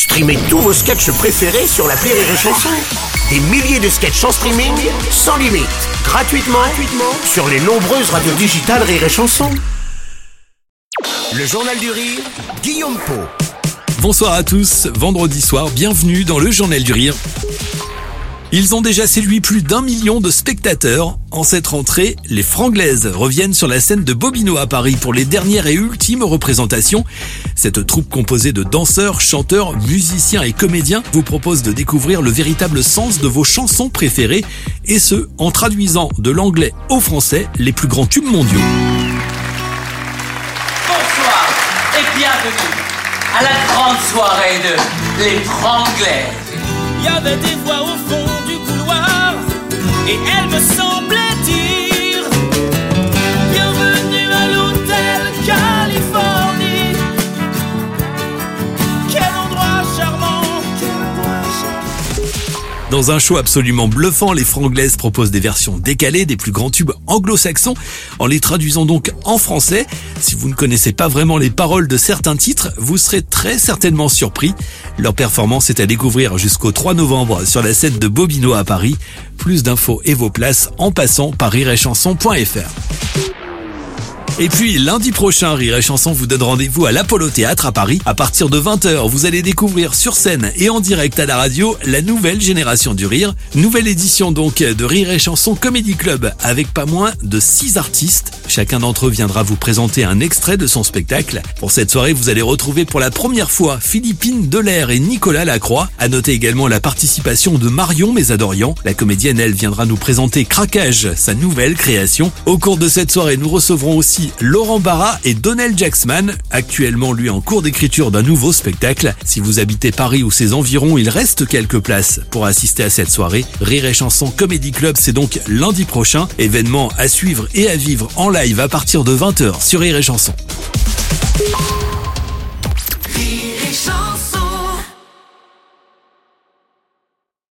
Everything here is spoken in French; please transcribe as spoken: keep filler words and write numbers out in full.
Streamez tous vos sketchs préférés sur l'appli Rire et Chanson. Des milliers de sketchs en streaming, sans limite, gratuitement, gratuitement sur les nombreuses radios digitales Rire et Chanson. Le Journal du Rire, Guillaume Pau. Bonsoir à tous, vendredi soir, bienvenue dans le Journal du Rire. Ils ont déjà séduit plus d'un million de spectateurs. En cette rentrée, les Franglaises reviennent sur la scène de Bobino à Paris pour les dernières et ultimes représentations. Cette troupe composée de danseurs, chanteurs, musiciens et comédiens vous propose de découvrir le véritable sens de vos chansons préférées, et ce, en traduisant de l'anglais au français les plus grands tubes mondiaux. Bonsoir et bienvenue à la grande soirée de Les Franglaises. Il y avait des voix au fond du couloir et elle me semblait dire bienvenue à l'hôtel Californie. Quel endroit charmant, quel endroit charmant. Dans un show absolument bluffant, les Franglaises proposent des versions décalées des plus grands tubes anglo-saxons en les traduisant donc en français. Si vous ne connaissez pas vraiment les paroles de certains titres, vous serez très certainement surpris. Leur performance est à découvrir jusqu'au trois novembre sur la scène de Bobino à Paris. Plus d'infos et vos places en passant par rire et chanson point f r. Et puis lundi prochain, Rire et Chanson vous donne rendez-vous à l'Apollo Théâtre à Paris. À partir de vingt heures, vous allez découvrir sur scène et en direct à la radio la nouvelle génération du rire. Nouvelle édition donc de Rire et Chanson Comedy Club avec pas moins de six artistes. Chacun d'entre eux viendra vous présenter un extrait de son spectacle. Pour cette soirée, vous allez retrouver pour la première fois Philippine Delair et Nicolas Lacroix. À noter également la participation de Marion Mésadorian. La comédienne, elle, viendra nous présenter Craquage, sa nouvelle création. Au cours de cette soirée, nous recevrons aussi Laurent Barra et Donnell Jacksman, actuellement lui en cours d'écriture d'un nouveau spectacle. Si vous habitez Paris ou ses environs, il reste quelques places pour assister à cette soirée. Rire et Chanson Comedy Club, c'est donc lundi prochain. Événement à suivre et à vivre en live à partir de vingt heures sur Rire et Chanson.